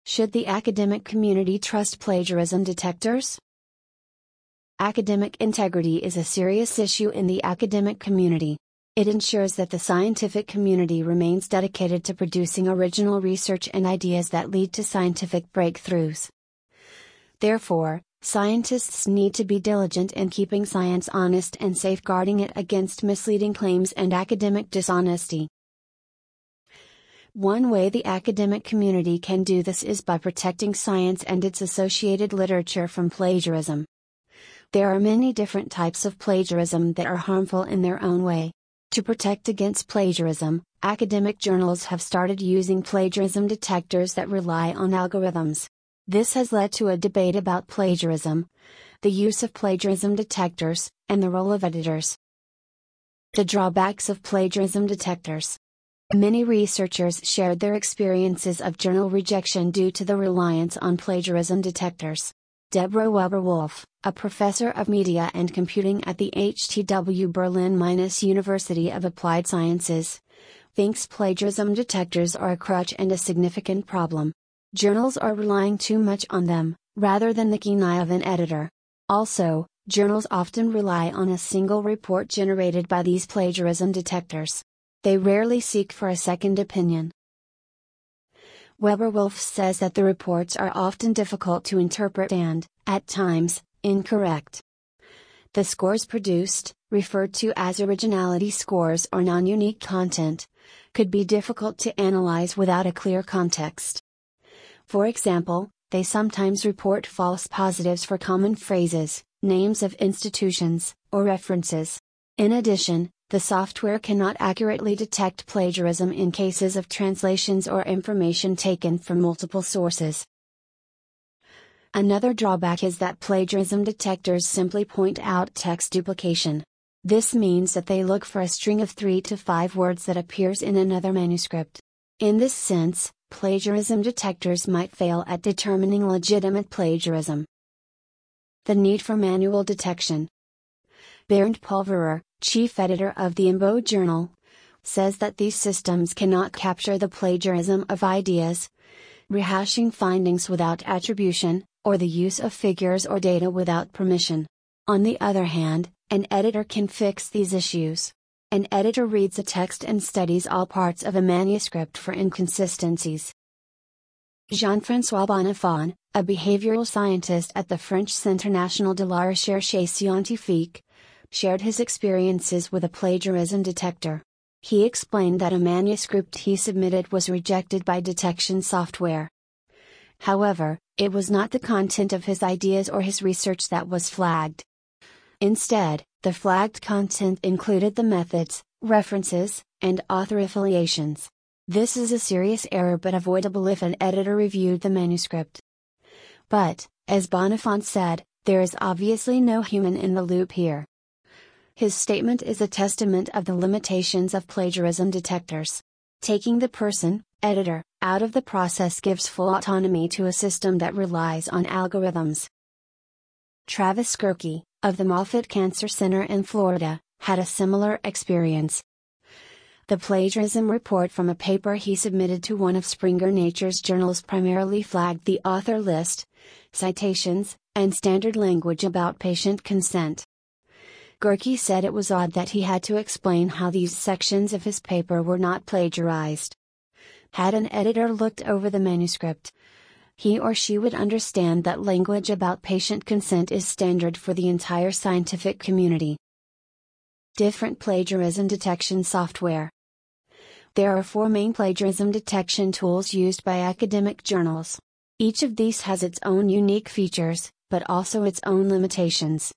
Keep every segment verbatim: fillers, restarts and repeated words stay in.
Should the academic community trust plagiarism detectors? Academic integrity is a serious issue in the academic community. It ensures that the scientific community remains dedicated to producing original research and ideas that lead to scientific breakthroughs. Therefore, scientists need to be diligent in keeping science honest and safeguarding it against misleading claims and academic dishonesty. One way the academic community can do this is by protecting science and its associated literature from plagiarism. There are many different types of plagiarism that are harmful in their own way. To protect against plagiarism, academic journals have started using plagiarism detectors that rely on algorithms. This has led to a debate about plagiarism, the use of plagiarism detectors, and the role of editors. The drawbacks of plagiarism detectors. Many researchers shared their experiences of journal rejection due to the reliance on plagiarism detectors. Deborah Weber-Wolf, a professor of media and computing at the H T W Berlin-University of Applied Sciences, thinks plagiarism detectors are a crutch and a significant problem. Journals are relying too much on them, rather than the keen eye of an editor. Also, journals often rely on a single report generated by these plagiarism detectors. They rarely seek for a second opinion. Weber-Wolf says that the reports are often difficult to interpret and, at times, incorrect. The scores produced, referred to as originality scores or non-unique content, could be difficult to analyze without a clear context. For example, they sometimes report false positives for common phrases, names of institutions, or references. In addition, the software cannot accurately detect plagiarism in cases of translations or information taken from multiple sources. Another drawback is that plagiarism detectors simply point out text duplication. This means that they look for a string of three to five words that appears in another manuscript. In this sense, plagiarism detectors might fail at determining legitimate plagiarism. The need for manual detection. Bernd Pulverer, chief editor of the IMBO Journal, says that these systems cannot capture the plagiarism of ideas, rehashing findings without attribution, or the use of figures or data without permission. On the other hand, an editor can fix these issues. An editor reads a text and studies all parts of a manuscript for inconsistencies. Jean-François Bonnafon, a behavioral scientist at the French Centre National de la Recherche Scientifique, shared his experiences with a plagiarism detector. He explained that a manuscript he submitted was rejected by detection software. However, it was not the content of his ideas or his research that was flagged. Instead, the flagged content included the methods, references, and author affiliations. This is a serious error but avoidable if an editor reviewed the manuscript. But, as Bonnafon said, there is obviously no human in the loop here. His statement is a testament of the limitations of plagiarism detectors. Taking the person, editor, out of the process gives full autonomy to a system that relies on algorithms. Travis Gerke, of the Moffitt Cancer Center in Florida, had a similar experience. The plagiarism report from a paper he submitted to one of Springer Nature's journals primarily flagged the author list, citations, and standard language about patient consent. Gerke said it was odd that he had to explain how these sections of his paper were not plagiarized. Had an editor looked over the manuscript, he or she would understand that language about patient consent is standard for the entire scientific community. Different plagiarism detection software. There are four main plagiarism detection tools used by academic journals. Each of these has its own unique features, but also its own limitations.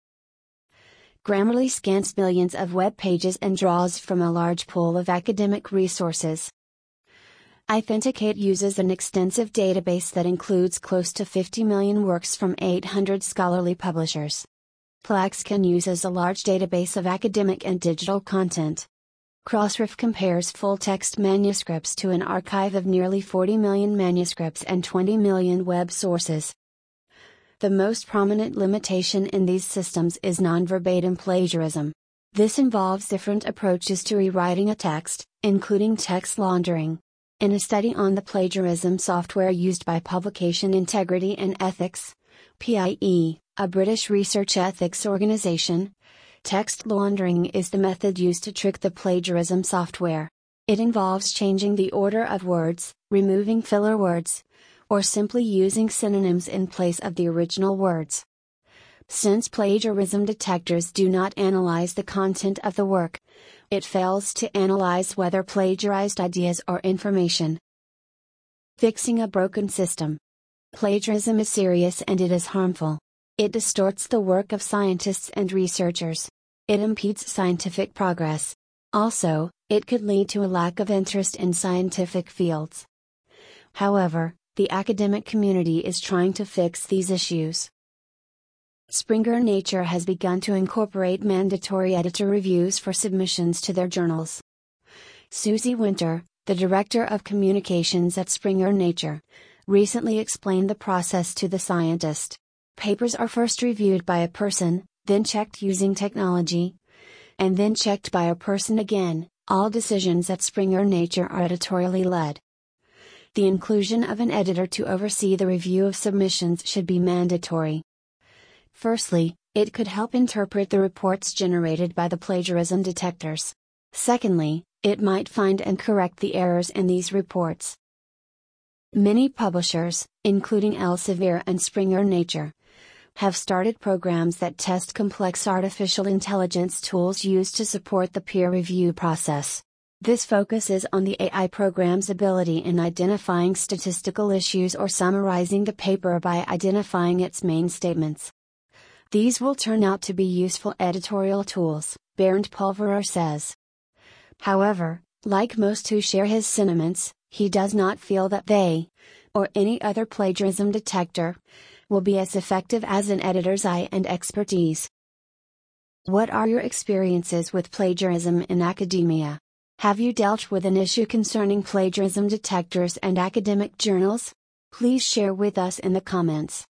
Grammarly scans millions of web pages and draws from a large pool of academic resources. Eithenticator uses an extensive database that includes close to fifty million works from eight hundred scholarly publishers. Plaxcan uses a large database of academic and digital content. Crossref compares full-text manuscripts to an archive of nearly forty million manuscripts and twenty million web sources. The most prominent limitation in these systems is non-verbatim plagiarism. This involves different approaches to rewriting a text, including text laundering. In a study on the plagiarism software used by Publication Integrity and Ethics, P I E, a British research ethics organization, text laundering is the method used to trick the plagiarism software. It involves changing the order of words, removing filler words, or simply using synonyms in place of the original words. Since plagiarism detectors do not analyze the content of the work, it fails to analyze whether plagiarized ideas or information. Fixing a broken system. Plagiarism is serious and it is harmful. It distorts the work of scientists and researchers. It impedes scientific progress. Also, it could lead to a lack of interest in scientific fields. However, the academic community is trying to fix these issues. Springer Nature has begun to incorporate mandatory editor reviews for submissions to their journals. Susie Winter, the director of communications at Springer Nature, recently explained the process to the scientist. Papers are first reviewed by a person, then checked using technology, and then checked by a person again. All decisions at Springer Nature are editorially led. The inclusion of an editor to oversee the review of submissions should be mandatory. Firstly, it could help interpret the reports generated by the plagiarism detectors. Secondly, it might find and correct the errors in these reports. Many publishers, including Elsevier and Springer Nature, have started programs that test complex artificial intelligence tools used to support the peer review process. This focuses on the A I program's ability in identifying statistical issues or summarizing the paper by identifying its main statements. These will turn out to be useful editorial tools, Bernd Pulverer says. However, like most who share his sentiments, he does not feel that they, or any other plagiarism detector, will be as effective as an editor's eye and expertise. What are your experiences with plagiarism in academia? Have you dealt with an issue concerning plagiarism detectors and academic journals? Please share with us in the comments.